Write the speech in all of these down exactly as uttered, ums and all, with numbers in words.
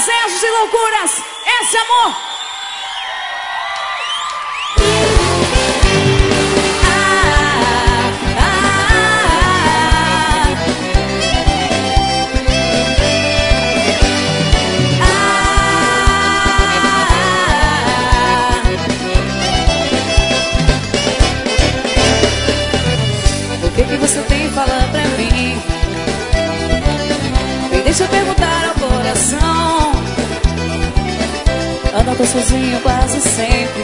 desejos e loucuras, esse amor. O que que você tem falando pra mim? Me deixa perguntar ao coração. Anda tô sozinho quase sempre.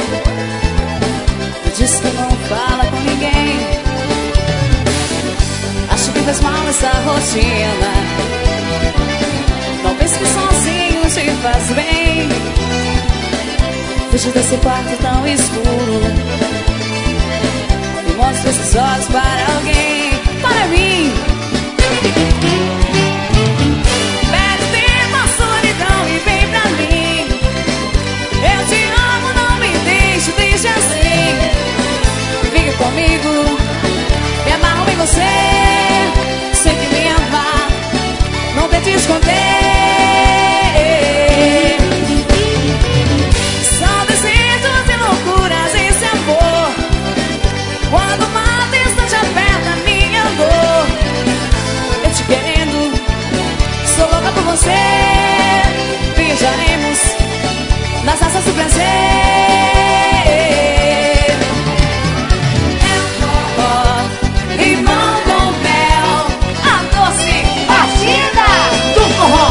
Diz que não fala com ninguém. Acho que faz mal essa rotina. Não pense que sozinho te faz bem. Fuja desse quarto tão escuro. Mostra esses olhos para alguém, para mim. Pede tempo a solidão e vem pra mim. Eu te amo, não me deixe, deixe assim. Fique comigo, me amarro em você. Sei que me amar, não tente esconder. São desejos e loucuras esse amor. Quando uma distante aperta minha dor, eu te querendo, sou louca por você. Viajaremos nas asas do prazer. É limão com mel, a doce batida do forró.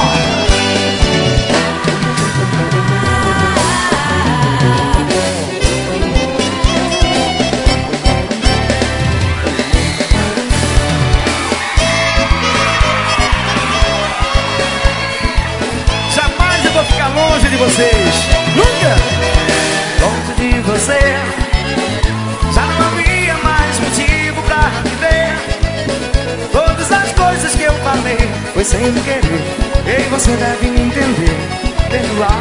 Longe de vocês, nunca longe de você. Já não havia mais motivo pra viver. Todas as coisas que eu falei foi sem querer. E você deve me entender. Perdoar.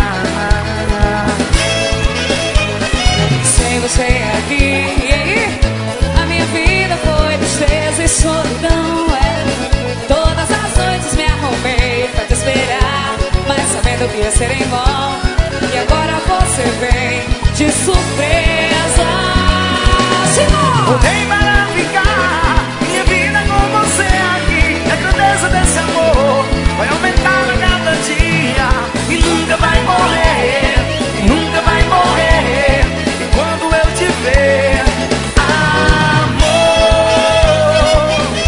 Sem você aqui, a minha vida foi tristeza e solidão. É. Todas as noites me arrumei pra te esperar, mas sabendo que ia ser em vão. E agora você vem de surpresa. Voltei para ficar. Minha vida com você aqui. A grandeza desse amor vai aumentar a cada dia. E nunca vai morrer. Nunca vai morrer. E quando eu te ver, amor.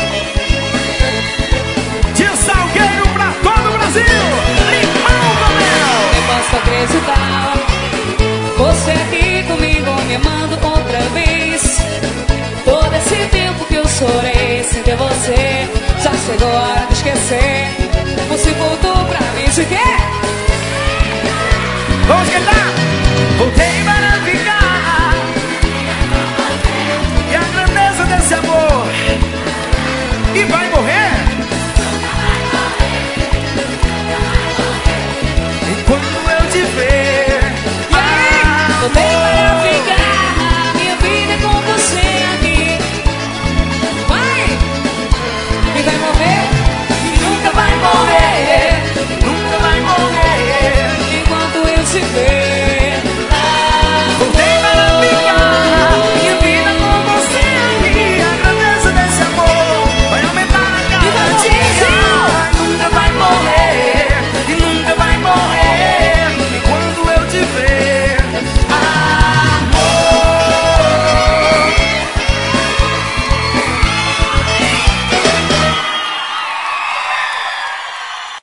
De Salgueiro pra todo o Brasil. Posso acreditar, você aqui comigo me amando outra vez. Todo esse tempo que eu chorei sem ter você, já chegou a hora de esquecer. Você